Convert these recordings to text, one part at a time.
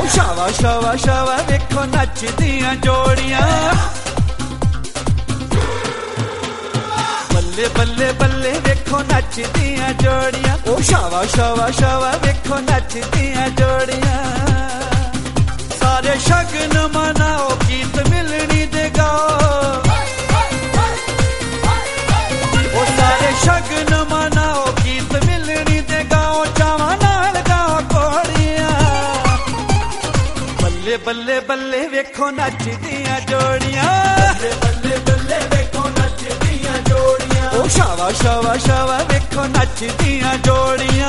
शावा शावा शावा वेखो नचदियां जोड़ियां बल्ले बल्ले बल्ले वेखो नचदियां जोड़ियां ओ शावा शावा शावा वेखो नचदियां जोड़ियां सारे शगन मनाओ गीत मिलनी दे गाओ ओ सारे शगन मनाओ गीत मिलनी दे गाओ चावा नाल गाओ कोड़ियां बल्ले बल्ले बल्ले वेखो नचदियां जोड़ियां बल्ले बल्ले वेखो नचदियां जोड़ियां ओ शावा शावा शावा वेखो नचदियां जोड़ियां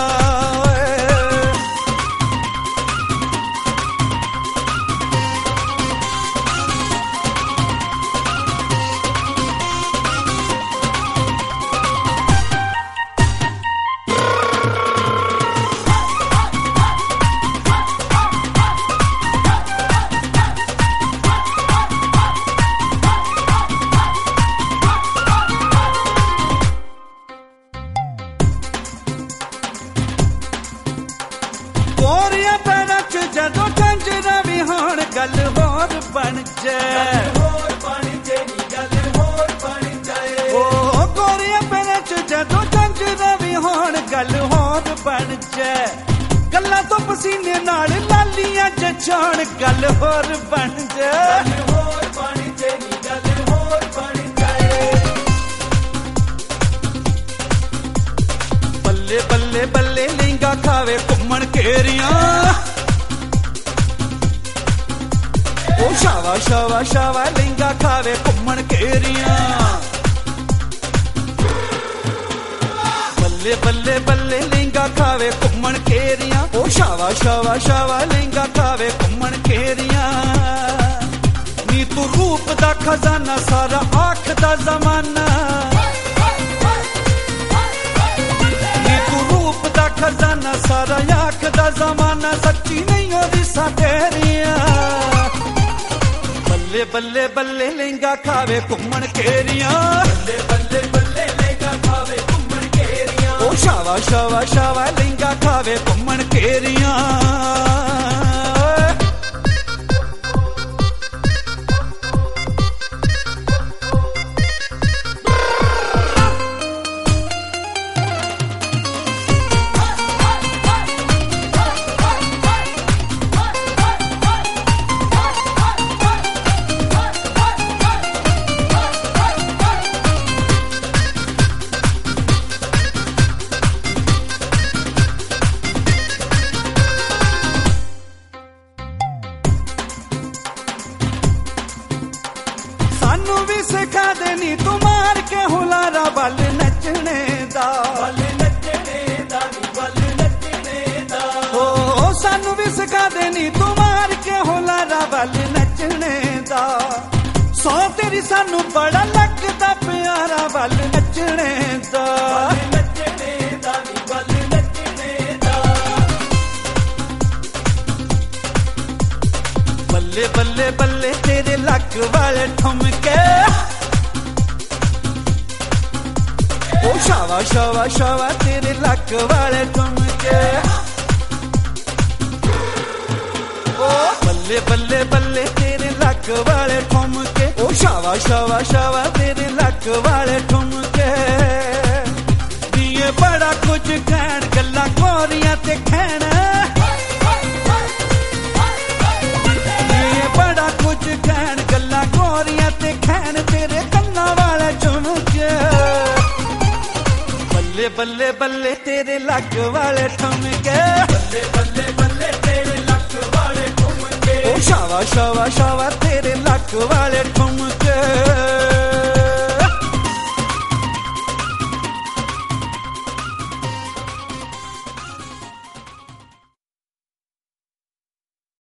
गोरियां पैरां च जदों झंझरा भी होण गल होर बन जाए ओ गोरियां पैरां च जदों झंझरा भी होण गल होर बन जाए गल्लां तो पसीने नाल लालियां जछाण गल होर बन जाए बल्ले बल्ले बल्ले लिंगा खावे घुम्मण घेरियां ओ शावा शावा शावा लिंगा खावे घुम्मण घेरियां बल्ले बल्ले बल्ले लिंगा खावे घुम्मण घेरियां ओ शावा शावा शावा लिंगा खावे घुम्मण घेरियां नी तू रूप दा खजाना सारा आँख दा जमाना खजाना सारा आँख दा जमाना सच्ची नहीं होदी साटेरियां बल्ले बल्ले बल्ले लिंगा खावे घुम्मण घेरियां बल्ले बल्ले बल्ले लिंगा खावे घुम्मण घेरियां ओ शावा शावा शावा लिंगा खावे घुम्मण घेरियां सानू भी सिखा देनी तू मार के हुलारा बल नचने दा ओ सानू भी सिखा देनी तू मार के हुलारा बल नचने दा सौ तेरी सानू बड़ा लगदा प्यारा बल नचने दा बल्ले बल्ले बल्ले तेरे लक वाले ठुमके ओ शावा शावा शावा तेरे लक वाले ठुमके ओ बल्ले बल्ले बल्ले तेरे लक वाले ठुमके ओ शावा शावा शावा तेरे लक वाले ठुमके दिए बड़ा कुछ खैण गल्लां गोरियां ते खैण गोरियां ते खैन तेरे कन्ना वाले झुमके बल्ले बल्ले बल्ले तेरे लक वाले ठुमके बल्ले बल्ले बल्ले तेरे लक वाले ठुमके ओ शावा शावा शावा तेरे लक वाले ठुमके